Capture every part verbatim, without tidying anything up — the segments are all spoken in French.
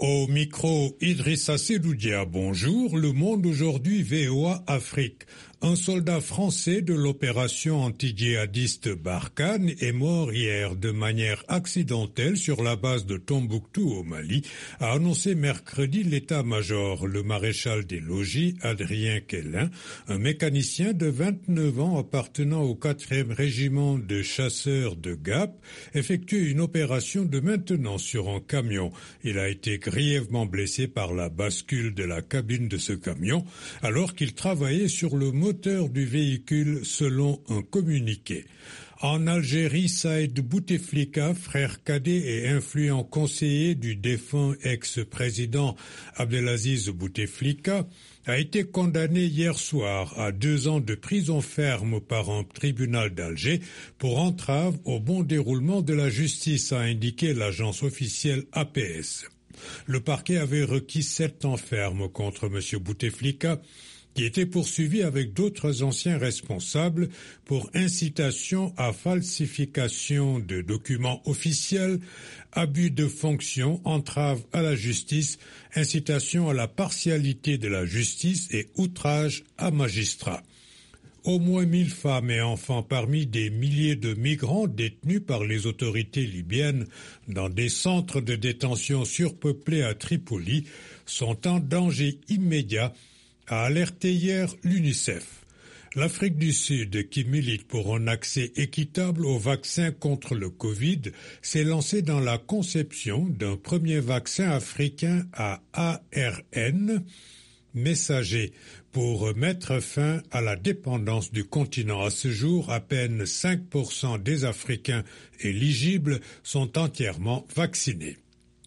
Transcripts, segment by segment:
Au micro, Idrissa Sedoudia, bonjour. Le Monde aujourd'hui, V O A Afrique. Un soldat français de l'opération anti-djihadiste Barkhane est mort hier de manière accidentelle sur la base de Tombouctou au Mali, a annoncé mercredi l'état-major. Le maréchal des logis, Adrien Quélin, un mécanicien de vingt-neuf ans appartenant au quatrième régiment de chasseurs de Gap, effectue une opération de maintenance sur un camion. Il a été grièvement blessé par la bascule de la cabine de ce camion alors qu'il travaillait sur le moteur du véhicule selon un communiqué. En Algérie, Saïd Bouteflika, frère cadet et influent conseiller du défunt ex-président Abdelaziz Bouteflika, a été condamné hier soir à deux ans de prison ferme par un tribunal d'Alger pour entrave au bon déroulement de la justice, a indiqué l'agence officielle A P S. Le parquet avait requis sept ans ferme contre M. Bouteflika, qui était poursuivi avec d'autres anciens responsables pour incitation à falsification de documents officiels, abus de fonction, entrave à la justice, incitation à la partialité de la justice et outrage à magistrat. Au moins mille femmes et enfants parmi des milliers de migrants détenus par les autorités libyennes dans des centres de détention surpeuplés à Tripoli sont en danger immédiat, a alerté hier l'UNICEF. L'Afrique du Sud, qui milite pour un accès équitable aux vaccins contre le Covid, s'est lancée dans la conception d'un premier vaccin africain à A R N messager pour mettre fin à la dépendance du continent. À ce jour, à peine cinq pour cent des Africains éligibles sont entièrement vaccinés.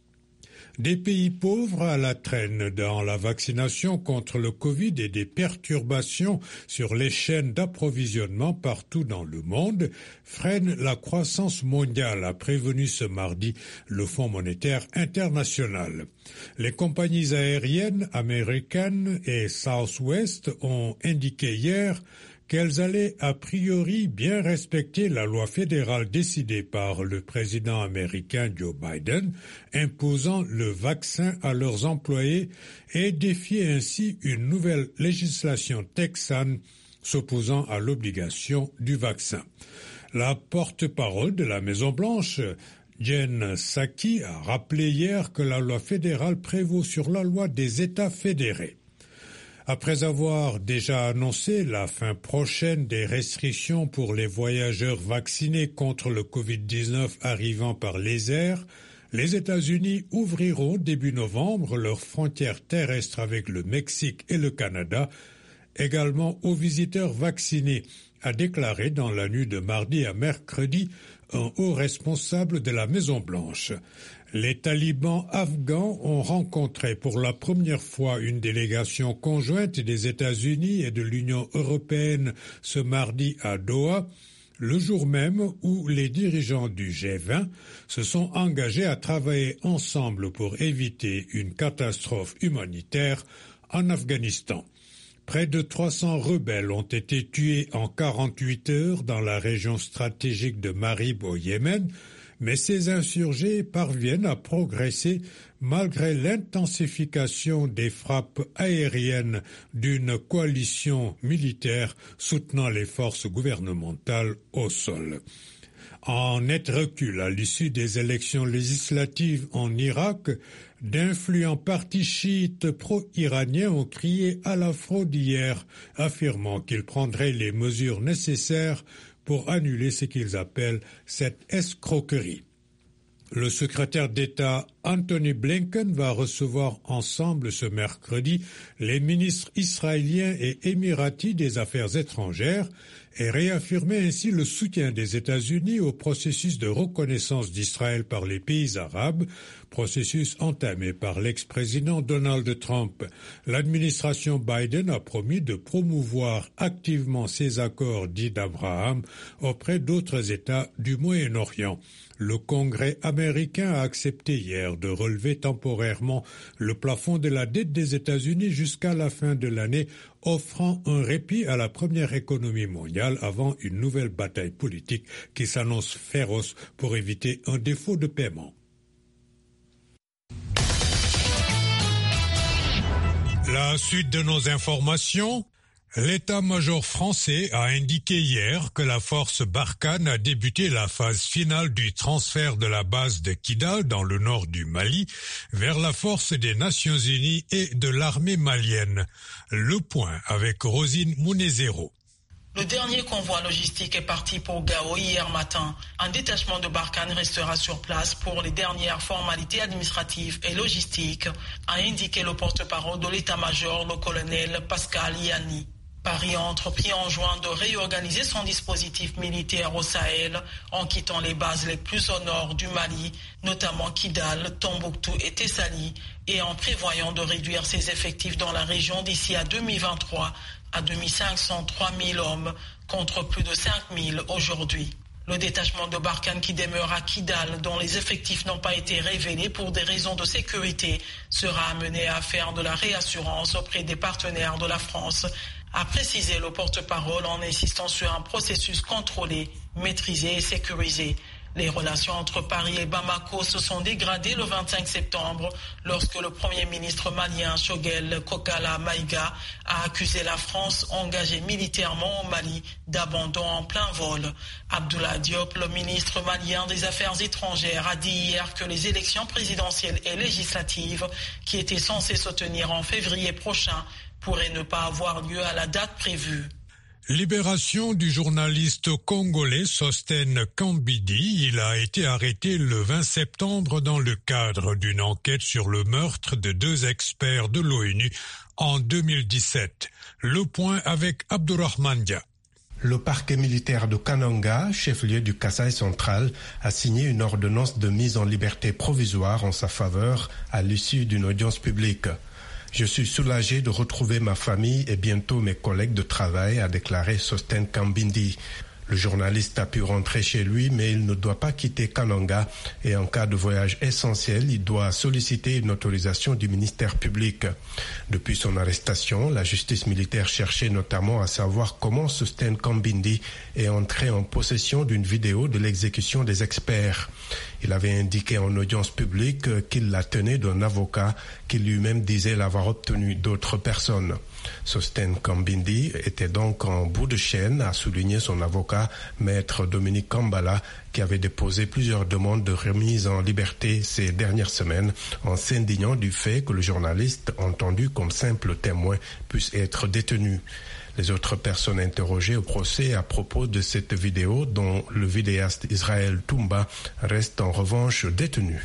Des pays pauvres à la traîne dans la vaccination contre le Covid et des perturbations sur les chaînes d'approvisionnement partout dans le monde freinent la croissance mondiale, a prévenu ce mardi le Fonds monétaire international. Les compagnies aériennes américaines et Southwest ont indiqué hier qu'elles allaient a priori bien respecter la loi fédérale décidée par le président américain Joe Biden, imposant le vaccin à leurs employés et défier ainsi une nouvelle législation texane s'opposant à l'obligation du vaccin. La porte-parole de la Maison-Blanche, Jen Psaki, a rappelé hier que la loi fédérale prévaut sur la loi des États fédérés. Après avoir déjà annoncé la fin prochaine des restrictions pour les voyageurs vaccinés contre le Covid dix-neuf arrivant par les airs, les États-Unis ouvriront début novembre leurs frontières terrestres avec le Mexique et le Canada, également aux visiteurs vaccinés, a déclaré dans la nuit de mardi à mercredi un haut responsable de la Maison-Blanche. Les talibans afghans ont rencontré pour la première fois une délégation conjointe des États-Unis et de l'Union européenne ce mardi à Doha, le jour même où les dirigeants du G vingt se sont engagés à travailler ensemble pour éviter une catastrophe humanitaire en Afghanistan. Près de trois cents rebelles ont été tués en quarante-huit heures dans la région stratégique de Marib au Yémen, mais ces insurgés parviennent à progresser malgré l'intensification des frappes aériennes d'une coalition militaire soutenant les forces gouvernementales au sol. En net recul à l'issue des élections législatives en Irak, d'influents partis chiites pro-iraniens ont crié à la fraude hier, affirmant qu'ils prendraient les mesures nécessaires pour annuler ce qu'ils appellent cette escroquerie. Le secrétaire d'État Anthony Blinken va recevoir ensemble ce mercredi les ministres israéliens et émiratis des Affaires étrangères et réaffirmer ainsi le soutien des États-Unis au processus de reconnaissance d'Israël par les pays arabes, processus entamé par l'ex-président Donald Trump. L'administration Biden a promis de promouvoir activement ces accords dits d'Abraham auprès d'autres États du Moyen-Orient. Le Congrès américain a accepté hier de relever temporairement le plafond de la dette des États-Unis jusqu'à la fin de l'année, offrant un répit à la première économie mondiale avant une nouvelle bataille politique qui s'annonce féroce pour éviter un défaut de paiement. La suite de nos informations. L'état-major français a indiqué hier que la force Barkhane a débuté la phase finale du transfert de la base de Kidal dans le nord du Mali vers la force des Nations Unies et de l'armée malienne. Le point avec Rosine Mounezero. Le dernier convoi logistique est parti pour Gao hier matin. Un détachement de Barkhane restera sur place pour les dernières formalités administratives et logistiques, a indiqué le porte-parole de l'état-major, le colonel Pascal Yanni. Paris a entrepris en juin de réorganiser son dispositif militaire au Sahel en quittant les bases les plus au nord du Mali, notamment Kidal, Tombouctou et Tessali, et en prévoyant de réduire ses effectifs dans la région d'ici à deux mille vingt-trois à deux mille cinq cents, trois mille hommes contre plus de cinq mille aujourd'hui. Le détachement de Barkhane qui demeure à Kidal, dont les effectifs n'ont pas été révélés pour des raisons de sécurité, sera amené à faire de la réassurance auprès des partenaires de la France, a précisé le porte-parole en insistant sur un processus contrôlé, maîtrisé et sécurisé. Les relations entre Paris et Bamako se sont dégradées le vingt-cinq septembre lorsque le Premier ministre malien Choguel Kokala Maïga a accusé la France engagée militairement au Mali d'abandon en plein vol. Abdoulaye Diop, le ministre malien des Affaires étrangères, a dit hier que les élections présidentielles et législatives qui étaient censées se tenir en février prochain pourraient ne pas avoir lieu à la date prévue. Libération du journaliste congolais Sostène Kambidi. Il a été arrêté le vingt septembre dans le cadre d'une enquête sur le meurtre de deux experts de l'ONU en deux mille dix-sept. Le point avec Abdourahmane Dia. Le parquet militaire de Kananga, chef-lieu du Kasaï central, a signé une ordonnance de mise en liberté provisoire en sa faveur à l'issue d'une audience publique. Je suis soulagé de retrouver ma famille et bientôt mes collègues de travail, a déclaré Sostène Kambindi. Le journaliste a pu rentrer chez lui, mais il ne doit pas quitter Kananga et en cas de voyage essentiel, il doit solliciter une autorisation du ministère public. Depuis son arrestation, la justice militaire cherchait notamment à savoir comment Sostène Kambindi est entré en possession d'une vidéo de l'exécution des experts. Il avait indiqué en audience publique qu'il la tenait d'un avocat qui lui-même disait l'avoir obtenue d'autres personnes. Sostène Kambindi était donc en bout de chaîne, a souligné son avocat, maître Dominique Kambala, qui avait déposé plusieurs demandes de remise en liberté ces dernières semaines, en s'indignant du fait que le journaliste, entendu comme simple témoin, puisse être détenu. Les autres personnes interrogées au procès à propos de cette vidéo, dont le vidéaste Israël Toumba, reste en revanche détenu.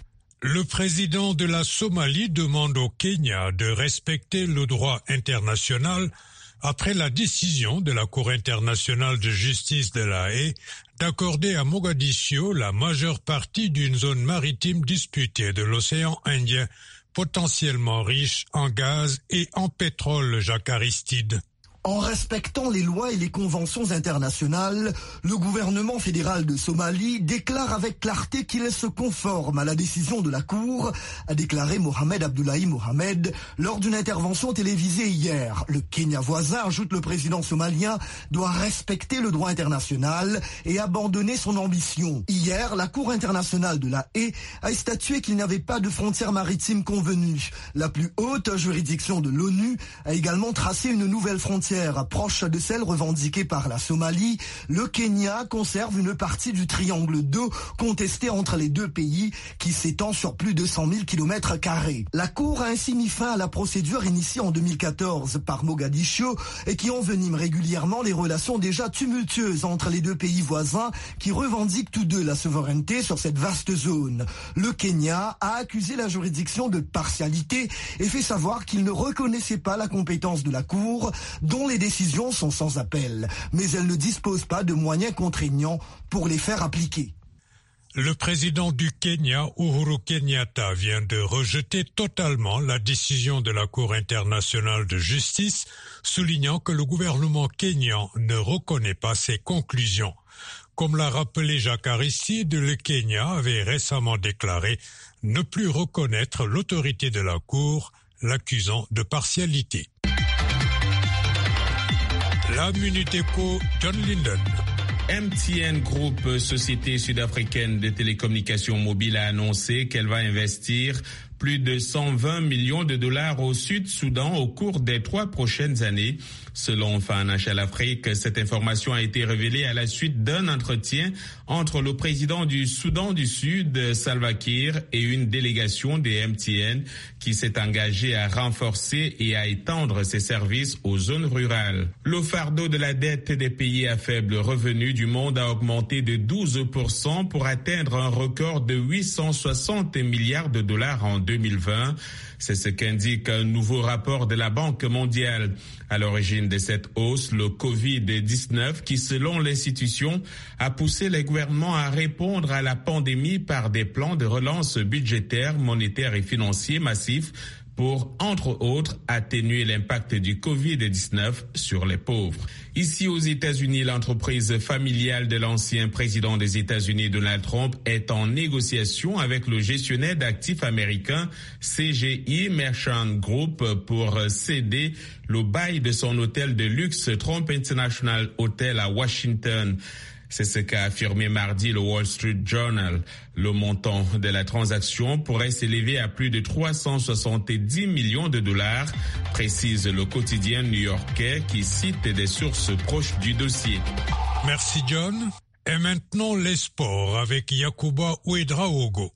Le président de la Somalie demande au Kenya de respecter le droit international après la décision de la Cour internationale de justice de La Haye d'accorder à Mogadiscio la majeure partie d'une zone maritime disputée de l'océan Indien, potentiellement riche en gaz et en pétrole, Jacques Aristide. En respectant les lois et les conventions internationales, le gouvernement fédéral de Somalie déclare avec clarté qu'il se conforme à la décision de la Cour, a déclaré Mohamed Abdullahi Mohamed lors d'une intervention télévisée hier. Le Kenya voisin, ajoute le président somalien, doit respecter le droit international et abandonner son ambition. Hier, la Cour internationale de La Haye a statué qu'il n'y avait pas de frontière maritime convenue. La plus haute juridiction de l'ONU a également tracé une nouvelle frontière proche de celle revendiquée par la Somalie. Le Kenya conserve une partie du triangle d'eau contesté entre les deux pays qui s'étend sur plus de cent mille kilomètres carrés. La Cour a ainsi mis fin à la procédure initiée en deux mille quatorze par Mogadiscio et qui envenime régulièrement les relations déjà tumultueuses entre les deux pays voisins qui revendiquent tous deux la souveraineté sur cette vaste zone. Le Kenya a accusé la juridiction de partialité et fait savoir qu'il ne reconnaissait pas la compétence de la Cour, dont les décisions sont sans appel, mais elle ne dispose pas de moyens contraignants pour les faire appliquer. Le président du Kenya, Uhuru Kenyatta, vient de rejeter totalement la décision de la Cour internationale de justice, soulignant que le gouvernement kényan ne reconnaît pas ses conclusions. Comme l'a rappelé Jacques Aristide, le Kenya avait récemment déclaré ne plus reconnaître l'autorité de la Cour, l'accusant de partialité. La Minute Éco, John Linden. M T N Group, société sud-africaine de télécommunications mobiles, a annoncé qu'elle va investir plus de cent vingt millions de dollars au Sud-Soudan au cours des trois prochaines années. Selon Financial Afrique, cette information a été révélée à la suite d'un entretien entre le président du Soudan du Sud, Salva Kiir, et une délégation des M T N qui s'est engagée à renforcer et à étendre ses services aux zones rurales. Le fardeau de la dette des pays à faible revenu du monde a augmenté de douze pour cent pour atteindre un record de huit cent soixante milliards de dollars en deux mille vingt. C'est ce qu'indique un nouveau rapport de la Banque mondiale. À l'origine de cette hausse, le covid dix-neuf qui, selon l'institution, a poussé les gouvernements à répondre à la pandémie par des plans de relance budgétaire, monétaire et financier massifs pour, entre autres, atténuer l'impact du covid dix-neuf sur les pauvres. Ici aux États-Unis, l'entreprise familiale de l'ancien président des États-Unis, Donald Trump, est en négociation avec le gestionnaire d'actifs américain C G I Merchant Group pour céder le bail de son hôtel de luxe Trump International Hotel à Washington. C'est ce qu'a affirmé mardi le Wall Street Journal. Le montant de la transaction pourrait s'élever à plus de trois cent soixante-dix millions de dollars, précise le quotidien new-yorkais qui cite des sources proches du dossier. Merci John. Et maintenant les sports avec Yacouba Ouedraogo.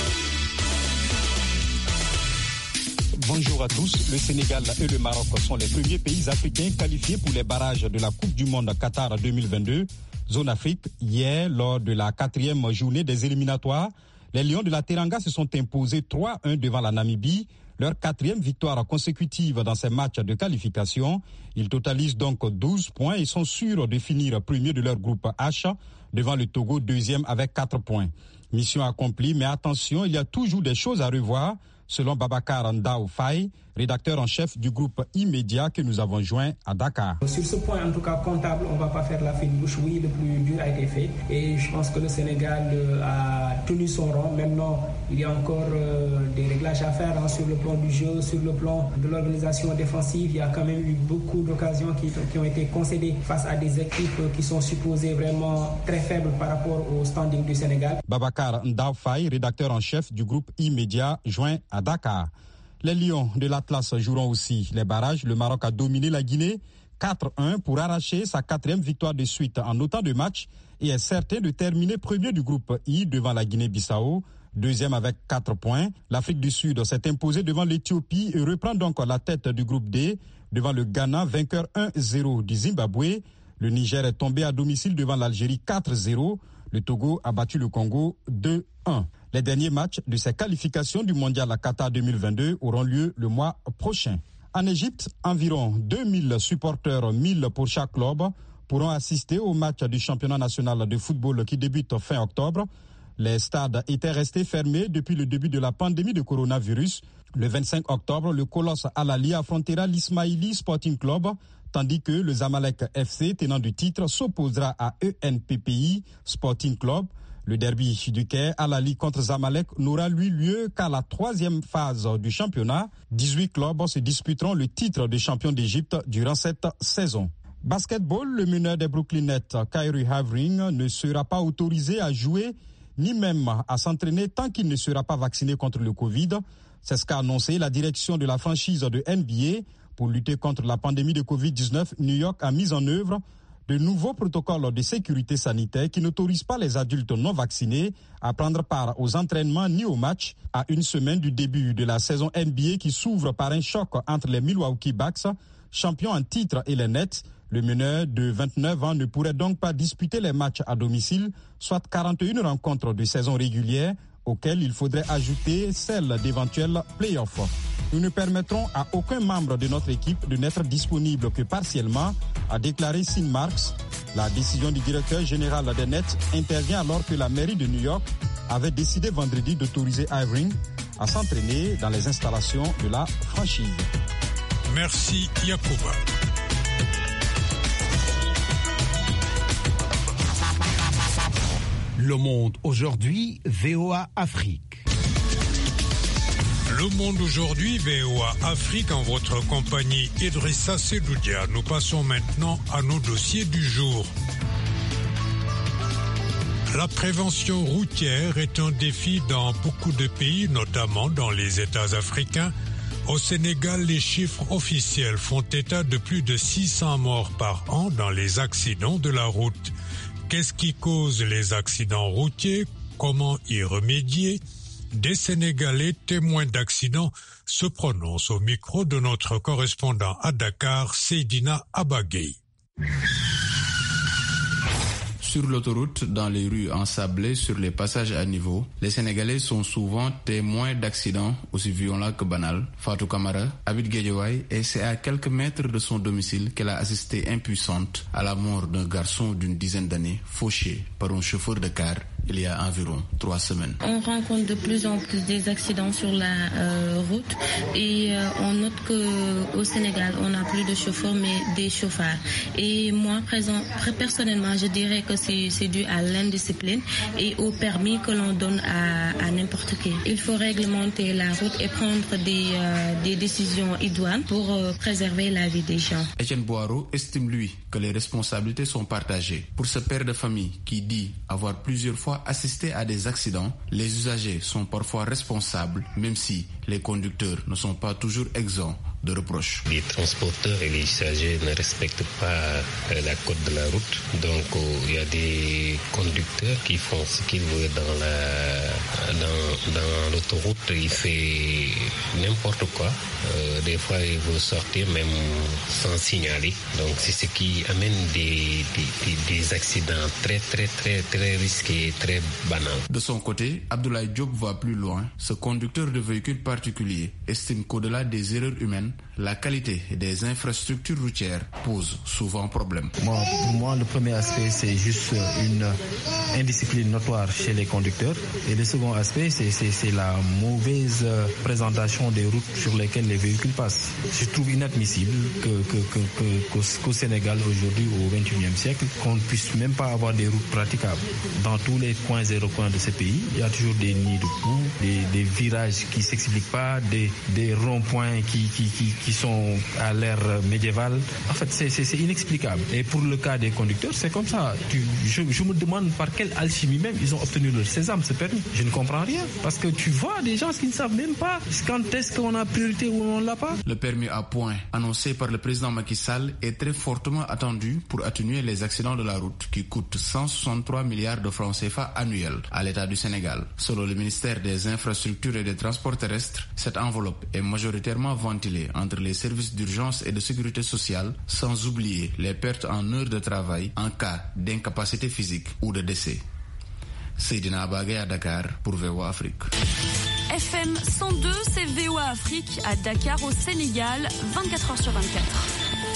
Bonjour à tous. Le Sénégal et le Maroc sont les premiers pays africains qualifiés pour les barrages de la Coupe du Monde Qatar deux mille vingt-deux. Zone Afrique, hier, lors de la quatrième journée des éliminatoires, les Lions de la Teranga se sont imposés trois un devant la Namibie, leur quatrième victoire consécutive dans ces matchs de qualification. Ils totalisent donc douze points et sont sûrs de finir premier de leur groupe H devant le Togo deuxième avec quatre points. Mission accomplie, mais attention, il y a toujours des choses à revoir, selon Babacar Ndao Faye, rédacteur en chef du groupe Immédiat que nous avons joint à Dakar. Sur ce point, en tout cas comptable, on ne va pas faire la fine bouche. Oui, le plus dur a été fait et je pense que le Sénégal a tenu son rang. Maintenant, il y a encore euh, des réglages à faire hein, sur le plan du jeu, sur le plan de l'organisation défensive. Il y a quand même eu beaucoup d'occasions qui, qui ont été concédées face à des équipes qui sont supposées vraiment très faibles par rapport au standing du Sénégal. Babacar Ndao Faye, rédacteur en chef du groupe Immédiat, joint à Dakar. Les Lions de l'Atlas joueront aussi les barrages. Le Maroc a dominé la Guinée quatre un pour arracher sa quatrième victoire de suite en autant de matchs et est certain de terminer premier du groupe I devant la Guinée-Bissau, deuxième avec quatre points. L'Afrique du Sud s'est imposée devant l'Éthiopie et reprend donc la tête du groupe D devant le Ghana, vainqueur un zéro du Zimbabwe. Le Niger est tombé à domicile devant l'Algérie quatre zéro. Le Togo a battu le Congo deux un. Les derniers matchs de ces qualifications du mondial à Qatar deux mille vingt-deux auront lieu le mois prochain. En Égypte, environ deux mille supporters, mille pour chaque club, pourront assister au match du championnat national de football qui débute fin octobre. Les stades étaient restés fermés depuis le début de la pandémie de coronavirus. Le vingt-cinq octobre, le colosse Al Ahly affrontera l'Ismaili Sporting Club, tandis que le Zamalek F C, tenant du titre, s'opposera à E N P P I Sporting Club. Le derby du Caire, Al Ahly contre Zamalek, n'aura lui lieu qu'à la troisième phase du championnat. dix-huit clubs se disputeront le titre de champion d'Égypte durant cette saison. Basketball, le meneur des Brooklyn Nets, Kyrie Irving, ne sera pas autorisé à jouer ni même à s'entraîner tant qu'il ne sera pas vacciné contre le Covid. C'est ce qu'a annoncé la direction de la franchise de N B A. Pour lutter contre la pandémie de covid dix-neuf, New York a mis en œuvre de nouveaux protocoles de sécurité sanitaire qui n'autorisent pas les adultes non vaccinés à prendre part aux entraînements ni aux matchs à une semaine du début de la saison N B A qui s'ouvre par un choc entre les Milwaukee Bucks, champions en titre, et les Nets. Le meneur de vingt-neuf ans ne pourrait donc pas disputer les matchs à domicile, soit quarante et une rencontres de saison régulière, auxquelles il faudrait ajouter celle d'éventuels playoffs. Nous ne permettrons à aucun membre de notre équipe de n'être disponible que partiellement, a déclaré Sean Marks. La décision du directeur général des Nets intervient alors que la mairie de New York avait décidé vendredi d'autoriser Irving à s'entraîner dans les installations de la franchise. Merci Yacouba. Le Monde aujourd'hui, V O A Afrique. Le Monde aujourd'hui, V O A Afrique, en votre compagnie Idrissa Sedoudia. Nous passons maintenant à nos dossiers du jour. La prévention routière est un défi dans beaucoup de pays, notamment dans les États africains. Au Sénégal, les chiffres officiels font état de plus de six cents morts par an dans les accidents de la route. Qu'est-ce qui cause les accidents routiers? Comment y remédier? Des Sénégalais témoins d'accidents se prononcent au micro de notre correspondant à Dakar, Seydina Abagay. Sur l'autoroute, dans les rues ensablées, sur les passages à niveau, les Sénégalais sont souvent témoins d'accidents aussi violents que banals. Fatou Kamara habite Guédiawaye et c'est à quelques mètres de son domicile qu'elle a assisté impuissante à la mort d'un garçon d'une dizaine d'années, fauché par un chauffeur de car il y a environ trois semaines. On rencontre de plus en plus des accidents sur la euh, route et euh, on note qu'au Sénégal, on n'a plus de chauffeurs mais des chauffards. Et moi, présent, personnellement, je dirais que c'est, c'est dû à l'indiscipline et au permis que l'on donne à, à n'importe qui. Il faut réglementer la route et prendre des, euh, des décisions idoines pour euh, préserver la vie des gens. Etienne Boireau estime, lui, que les responsabilités sont partagées. Pour ce père de famille qui dit avoir plusieurs fois assisté à des accidents, les usagers sont parfois responsables, même si les conducteurs ne sont pas toujours exempts de reproches. Les transporteurs et les usagers ne respectent pas la code de la route, donc il euh, y a des conducteurs qui font ce qu'ils veulent dans la dans, dans l'autoroute. Il fait n'importe quoi. Euh, des fois, il veut sortir même sans signaler. Donc c'est ce qui amène des des, des, des accidents très très très très risqués, très banals. De son côté, Abdoulaye Diop va plus loin. Ce conducteur de véhicule particulier estime qu'au-delà des erreurs humaines, la qualité des infrastructures routières pose souvent problème. Bon, pour moi, le premier aspect, c'est juste une indiscipline notoire chez les conducteurs. Et le second aspect, c'est, c'est, c'est la mauvaise présentation des routes sur lesquelles les véhicules passent. Je trouve inadmissible que, que, que, que, qu'au, qu'au Sénégal, aujourd'hui, au vingt et unième siècle, qu'on ne puisse même pas avoir des routes praticables. Dans tous les coins et recoins de ce pays, il y a toujours des nids de coups, des, des virages qui ne s'expliquent pas, des, des ronds-points qui, qui, qui, qui sont à l'ère médiévale. En fait, c'est, c'est, c'est inexplicable. Et pour le cas des conducteurs, c'est comme ça. Tu, je, je me demande par quelle alchimie même ils ont obtenu leur sésame, ce permis. Je ne comprends rien. Parce que tu vois des gens qui ne savent même pas quand est-ce qu'on a priorité ou on ne l'a pas. Le permis à points, annoncé par le président Macky Sall, est très fortement attendu pour atténuer les accidents de la route qui coûtent cent soixante-trois milliards de francs C F A annuels à l'État du Sénégal. Selon le ministère des Infrastructures et des Transports terrestres, cette enveloppe est majoritairement ventilée entre les services d'urgence et de sécurité sociale, sans oublier les pertes en heures de travail en cas d'incapacité physique ou de décès. Seydina Abagay à Dakar pour V O A Afrique. F M cent deux, c'est V O A Afrique à Dakar au Sénégal, vingt-quatre heures sur vingt-quatre.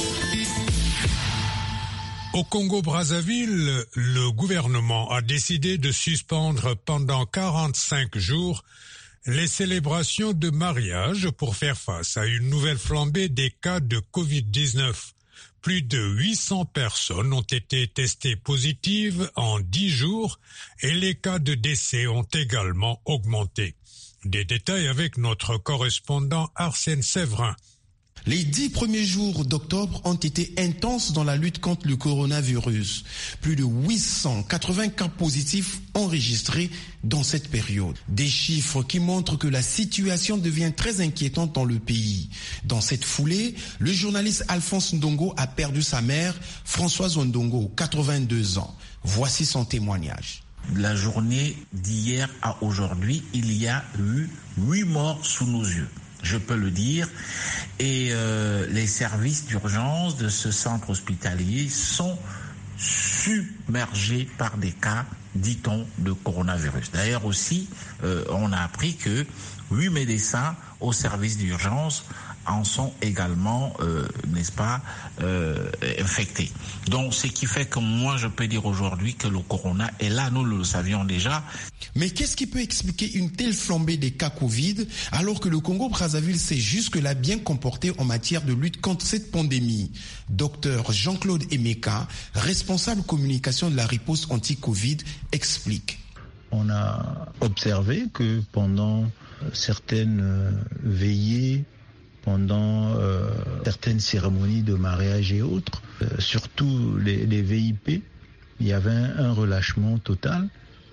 Au Congo-Brazzaville, le gouvernement a décidé de suspendre pendant quarante-cinq jours les célébrations de mariage pour faire face à une nouvelle flambée des cas de covid dix-neuf. Plus de huit cents personnes ont été testées positives en dix jours et les cas de décès ont également augmenté. Des détails avec notre correspondant Arsène Séverin. Les dix premiers jours d'octobre ont été intenses dans la lutte contre le coronavirus. Plus de huit cent quatre-vingts cas positifs enregistrés dans cette période. Des chiffres qui montrent que la situation devient très inquiétante dans le pays. Dans cette foulée, le journaliste Alphonse Ndongo a perdu sa mère, Françoise Ndongo, quatre-vingt-deux ans. Voici son témoignage. La journée d'hier à aujourd'hui, il y a eu huit morts sous nos yeux. Je peux le dire, et euh, les services d'urgence de ce centre hospitalier sont submergés par des cas, dit-on, de coronavirus. D'ailleurs aussi, euh, on a appris que huit médecins au service d'urgence en sont également, euh, n'est-ce pas, euh, infectés. Donc, ce qui fait que moi, je peux dire aujourd'hui que le corona est là, nous le savions déjà. Mais qu'est-ce qui peut expliquer une telle flambée des cas Covid alors que le Congo-Brazzaville s'est jusque-là bien comporté en matière de lutte contre cette pandémie? Docteur Jean-Claude Emeka, responsable communication de la riposte anti-Covid, explique. On a observé que pendant certaines veillées, pendant euh, certaines cérémonies de mariage et autres, euh, surtout les, les V I P, il y avait un, un relâchement total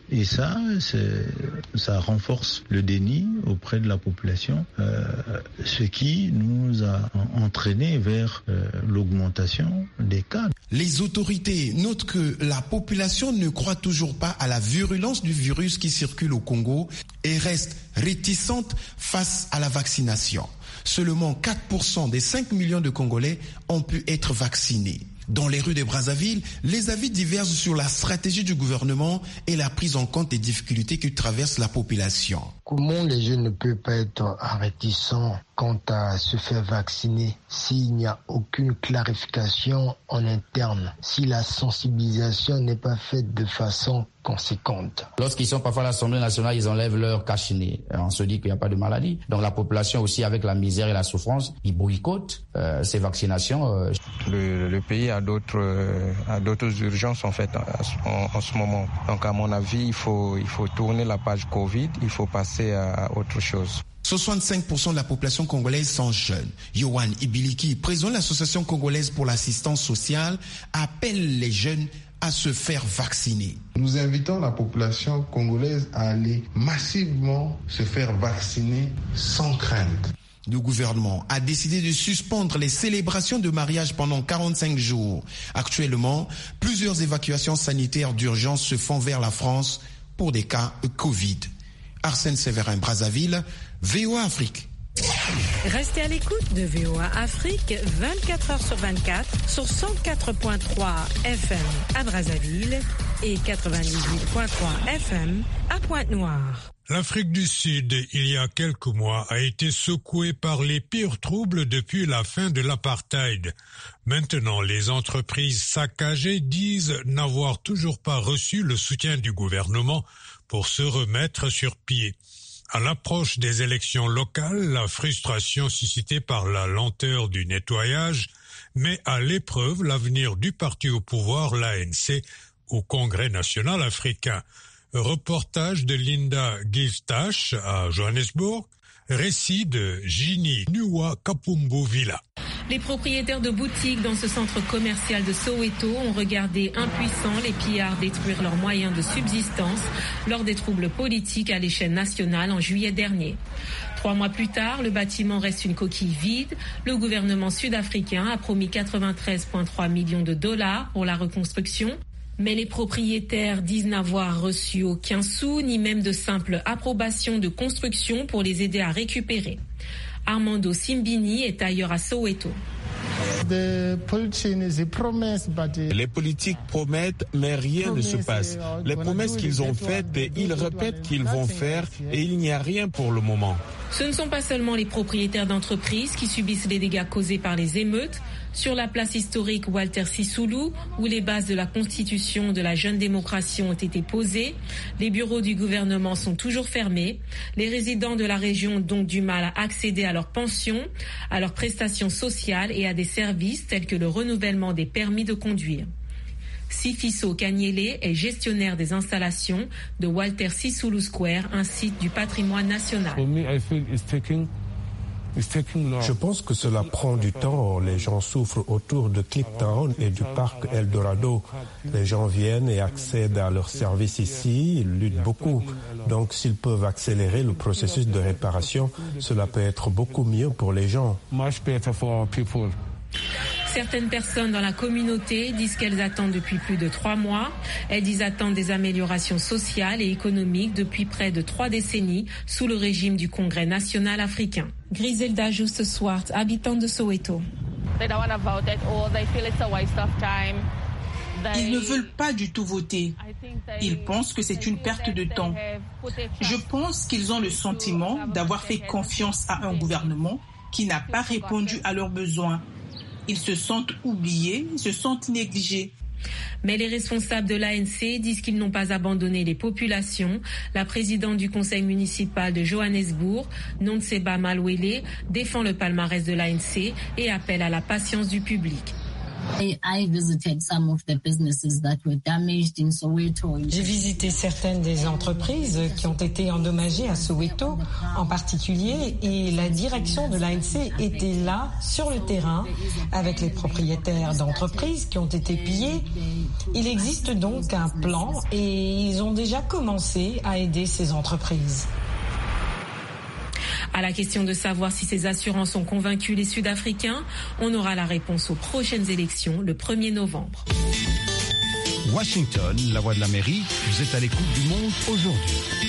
Et ça, c'est, ça renforce le déni auprès de la population, euh, ce qui nous a entraîné vers euh, l'augmentation des cas. Les autorités notent que la population ne croit toujours pas à la virulence du virus qui circule au Congo et reste réticente face à la vaccination. Seulement quatre pour cent des cinq millions de Congolais ont pu être vaccinés. Dans les rues de Brazzaville, les avis divergent sur la stratégie du gouvernement et la prise en compte des difficultés que traverse la population. Comment les jeunes ne peuvent pas être réticents quant à se faire vacciner s'il n'y a aucune clarification en interne, si la sensibilisation n'est pas faite de façon conséquente? Lorsqu'ils sont parfois à l'Assemblée nationale, ils enlèvent leur cache-nez. On se dit qu'il n'y a pas de maladie. Donc la population aussi, avec la misère et la souffrance, ils boycottent euh, ces vaccinations. Euh. Le, le pays a d'autres, euh, a d'autres urgences en fait en, en ce moment. Donc à mon avis, il faut, il faut tourner la page Covid, il faut passer à autre chose. soixante-cinq pour cent de la population congolaise sont jeunes. Yohan Ibiliki, président de l'Association congolaise pour l'assistance sociale, appelle les jeunes à se faire vacciner. Nous invitons la population congolaise à aller massivement se faire vacciner sans crainte. Le gouvernement a décidé de suspendre les célébrations de mariage pendant quarante-cinq jours. Actuellement, plusieurs évacuations sanitaires d'urgence se font vers la France pour des cas Covid. Arsène Séverin, Brazzaville, V O A Afrique. Restez à l'écoute de V O A Afrique vingt-quatre heures sur vingt-quatre sur cent quatre virgule trois F M à Brazzaville et quatre-vingt-dix-huit virgule trois F M à Pointe-Noire. L'Afrique du Sud, il y a quelques mois, a été secouée par les pires troubles depuis la fin de l'apartheid. Maintenant, les entreprises saccagées disent n'avoir toujours pas reçu le soutien du gouvernement pour se remettre sur pied. À l'approche des élections locales, la frustration suscitée par la lenteur du nettoyage met à l'épreuve l'avenir du parti au pouvoir, l'A N C, au Congrès national africain. Reportage de Linda Giltash à Johannesburg, récit de Ginny Nuwa Kapumbu Villa. Les propriétaires de boutiques dans ce centre commercial de Soweto ont regardé impuissants les pillards détruire leurs moyens de subsistance lors des troubles politiques à l'échelle nationale en juillet dernier. Trois mois plus tard, le bâtiment reste une coquille vide. Le gouvernement sud-africain a promis quatre-vingt-treize virgule trois millions de dollars pour la reconstruction. Mais les propriétaires disent n'avoir reçu aucun sou, ni même de simple approbation de construction pour les aider à récupérer. Armando Simbini est ailleurs à Soweto. Les politiques promettent, mais rien ne se passe. Les promesses qu'ils ont faites, ils répètent qu'ils vont faire et il n'y a rien pour le moment. Ce ne sont pas seulement les propriétaires d'entreprises qui subissent les dégâts causés par les émeutes. Sur la place historique Walter Sisulu, où les bases de la constitution de la jeune démocratie ont été posées, les bureaux du gouvernement sont toujours fermés. Les résidents de la région ont donc du mal à accéder à leurs pensions, à leurs prestations sociales et à des services tels que le renouvellement des permis de conduire. Sifiso Kanyele est gestionnaire des installations de Walter Sisulu Square, un site du patrimoine national. Je pense que cela prend du temps. Les gens souffrent autour de Cliptown et du parc Eldorado. Les gens viennent et accèdent à leurs services ici, ils luttent beaucoup. Donc s'ils peuvent accélérer le processus de réparation, cela peut être beaucoup mieux pour les gens. Certaines personnes dans la communauté disent qu'elles attendent depuis plus de trois mois. Elles disent attendre des améliorations sociales et économiques depuis près de trois décennies sous le régime du Congrès national africain. Griselda Juste Swart, habitante de Soweto. Ils ne veulent pas du tout voter. Ils pensent que c'est une perte de temps. Je pense qu'ils ont le sentiment d'avoir fait confiance à un gouvernement qui n'a pas répondu à leurs besoins. Ils se sentent oubliés, se sentent négligés. Mais les responsables de l'A N C disent qu'ils n'ont pas abandonné les populations. La présidente du conseil municipal de Johannesburg, Nontseba Malwele, défend le palmarès de l'A N C et appelle à la patience du public. J'ai visité certaines des entreprises qui ont été endommagées à Soweto en particulier et la direction de l'A N C était là sur le terrain avec les propriétaires d'entreprises qui ont été pillées. Il existe donc un plan et ils ont déjà commencé à aider ces entreprises. À la question de savoir si ces assurances ont convaincu les Sud-Africains, on aura la réponse aux prochaines élections le premier novembre. Washington, la voix de l'Amérique, vous êtes à l'écoute du monde aujourd'hui.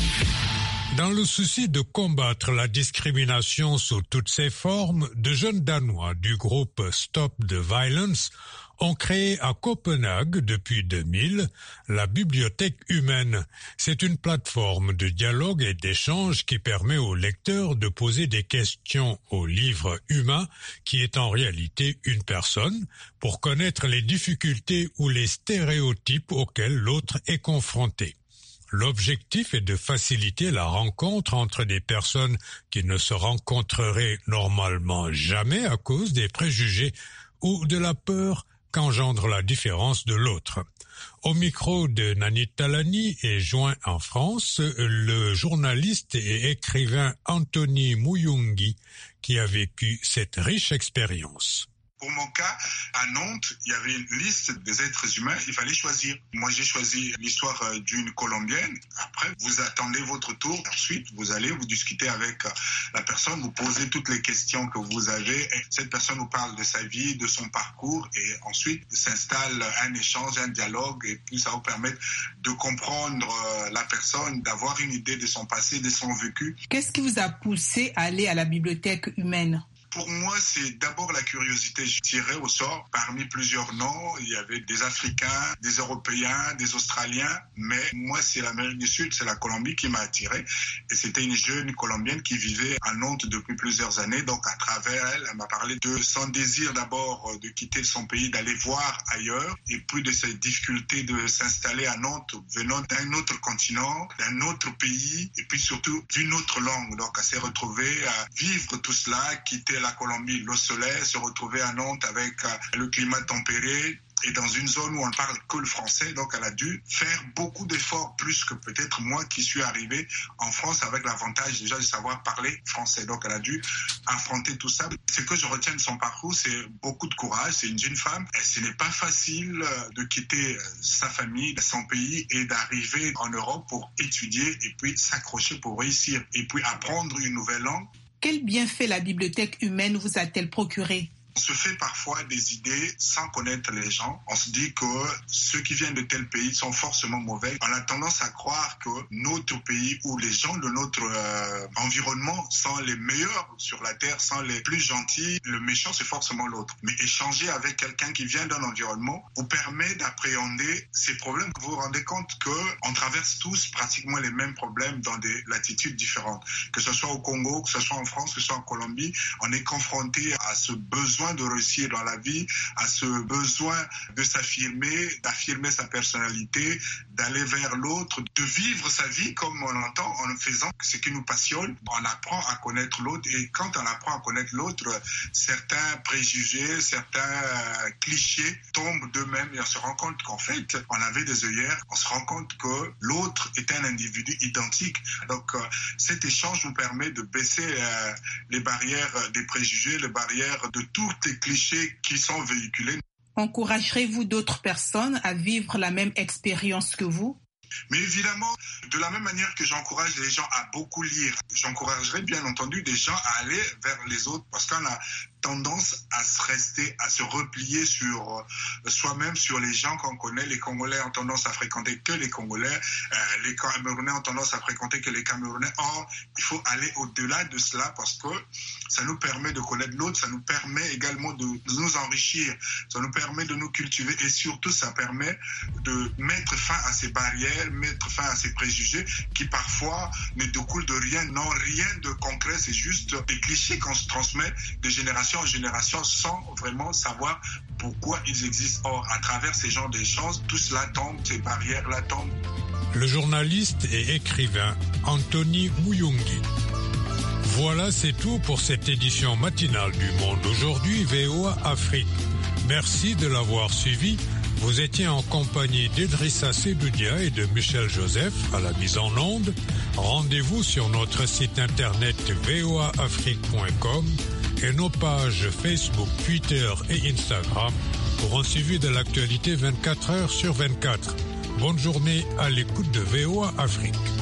Dans le souci de combattre la discrimination sous toutes ses formes, de jeunes Danois du groupe Stop the Violence ont créé à Copenhague depuis deux mille la Bibliothèque humaine. C'est une plateforme de dialogue et d'échange qui permet aux lecteurs de poser des questions au livre humain, qui est en réalité une personne, pour connaître les difficultés ou les stéréotypes auxquels l'autre est confronté. L'objectif est de faciliter la rencontre entre des personnes qui ne se rencontreraient normalement jamais à cause des préjugés ou de la peur qu'engendre la différence de l'autre. Au micro de Nanit Talani est joint en France le journaliste et écrivain Anthony Muyungi qui a vécu cette riche expérience. Pour mon cas, à Nantes, il y avait une liste des êtres humains, il fallait choisir. Moi, j'ai choisi l'histoire d'une Colombienne. Après, vous attendez votre tour. Ensuite, vous allez, vous discutez avec la personne, vous posez toutes les questions que vous avez. Et cette personne vous parle de sa vie, de son parcours. Et ensuite, s'installe un échange, un dialogue. Et puis, ça vous permet de comprendre la personne, d'avoir une idée de son passé, de son vécu. Qu'est-ce qui vous a poussé à aller à la bibliothèque humaine ? Pour moi, c'est d'abord la curiosité. Je tirais au sort parmi plusieurs noms. Il y avait des Africains, des Européens, des Australiens. Mais moi, c'est l'Amérique du Sud, c'est la Colombie qui m'a attiré. Et c'était une jeune Colombienne qui vivait à Nantes depuis plusieurs années. Donc, à travers elle, elle m'a parlé de son désir d'abord de quitter son pays, d'aller voir ailleurs. Et puis de ses difficultés de s'installer à Nantes, venant d'un autre continent, d'un autre pays. Et puis surtout d'une autre langue. Donc, elle s'est retrouvée à vivre tout cela, quitter la Colombie, le soleil, se retrouver à Nantes avec le climat tempéré et dans une zone où on ne parle que le français. Donc, elle a dû faire beaucoup d'efforts, plus que peut-être moi qui suis arrivé en France avec l'avantage déjà de savoir parler français. Donc, elle a dû affronter tout ça. Ce que je retiens de son parcours, c'est beaucoup de courage. C'est une jeune femme et ce n'est pas facile de quitter sa famille, son pays et d'arriver en Europe pour étudier et puis s'accrocher pour réussir et puis apprendre une nouvelle langue. Quel bienfait la bibliothèque humaine vous a-t-elle procuré ? On se fait parfois des idées sans connaître les gens. On se dit que ceux qui viennent de tel pays sont forcément mauvais. On a tendance à croire que notre pays ou les gens de notre euh, environnement sont les meilleurs sur la terre, sont les plus gentils. Le méchant, c'est forcément l'autre. Mais échanger avec quelqu'un qui vient d'un environnement vous permet d'appréhender ces problèmes. Vous vous rendez compte qu'on traverse tous pratiquement les mêmes problèmes dans des latitudes différentes. Que ce soit au Congo, que ce soit en France, que ce soit en Colombie, on est confronté à ce besoin de réussir dans la vie, à ce besoin de s'affirmer, d'affirmer sa personnalité, d'aller vers l'autre, de vivre sa vie comme on l'entend en faisant ce qui nous passionne. On apprend à connaître l'autre et quand on apprend à connaître l'autre, certains préjugés, certains clichés tombent d'eux-mêmes et on se rend compte qu'en fait, on avait des œillères, on se rend compte que l'autre est un individu identique. Donc, euh, cet échange nous permet de baisser euh, les barrières des préjugés, les barrières de tout les clichés qui sont véhiculés. Encouragerez-vous d'autres personnes à vivre la même expérience que vous ? Mais évidemment, de la même manière que j'encourage les gens à beaucoup lire, j'encouragerai bien entendu des gens à aller vers les autres parce qu'on a tendance à se rester, à se replier sur soi-même, sur les gens qu'on connaît. Les Congolais ont tendance à fréquenter que les Congolais, euh, les Camerounais ont tendance à fréquenter que les Camerounais. Or, il faut aller au-delà de cela parce que ça nous permet de connaître l'autre, ça nous permet également de, de nous enrichir, ça nous permet de nous cultiver et surtout ça permet de mettre fin à ces barrières, mettre fin à ces préjugés qui parfois ne découlent de rien, n'ont rien de concret, c'est juste des clichés qu'on se transmet de génération en génération sans vraiment savoir pourquoi ils existent. Or, à travers ces genres d'échanges, tout cela tombe, ces barrières-là tombent. Le journaliste et écrivain Anthony Muyungi. Voilà, c'est tout pour cette édition matinale du Monde Aujourd'hui V O A Afrique. Merci de l'avoir suivi. Vous étiez en compagnie d'Idrissa Sedoudia et de Michel Joseph à la mise en onde. Rendez-vous sur notre site internet v o a afrique point com et nos pages Facebook, Twitter et Instagram pour un suivi de l'actualité vingt-quatre heures sur vingt-quatre. Bonne journée à l'écoute de V O A Afrique.